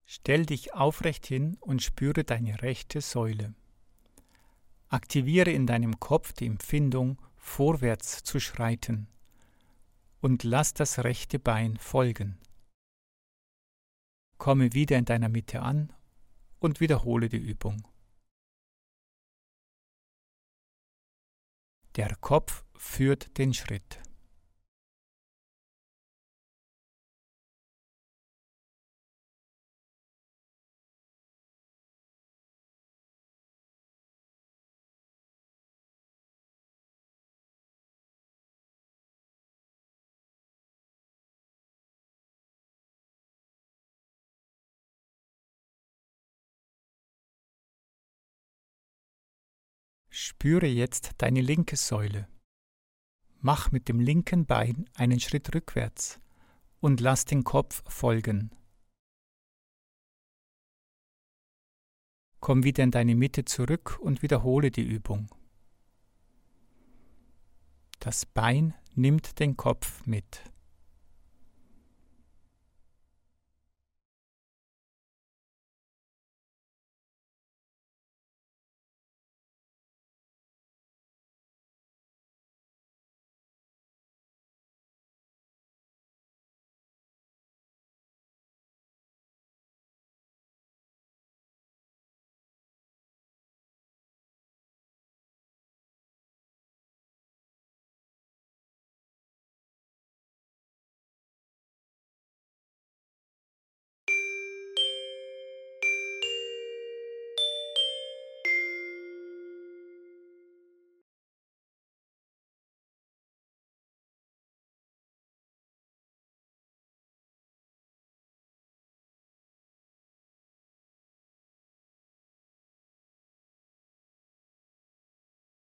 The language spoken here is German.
Stell dich aufrecht hin und spüre deine rechte Säule. Aktiviere in deinem Kopf die Empfindung, vorwärts zu schreiten und lass das rechte Bein folgen. Komme wieder in deiner Mitte an und wiederhole die Übung. Der Kopf führt den Schritt. Spüre jetzt deine linke Säule. Mach mit dem linken Bein einen Schritt rückwärts und lass den Kopf folgen. Komm wieder in deine Mitte zurück und wiederhole die Übung. Das Bein nimmt den Kopf mit.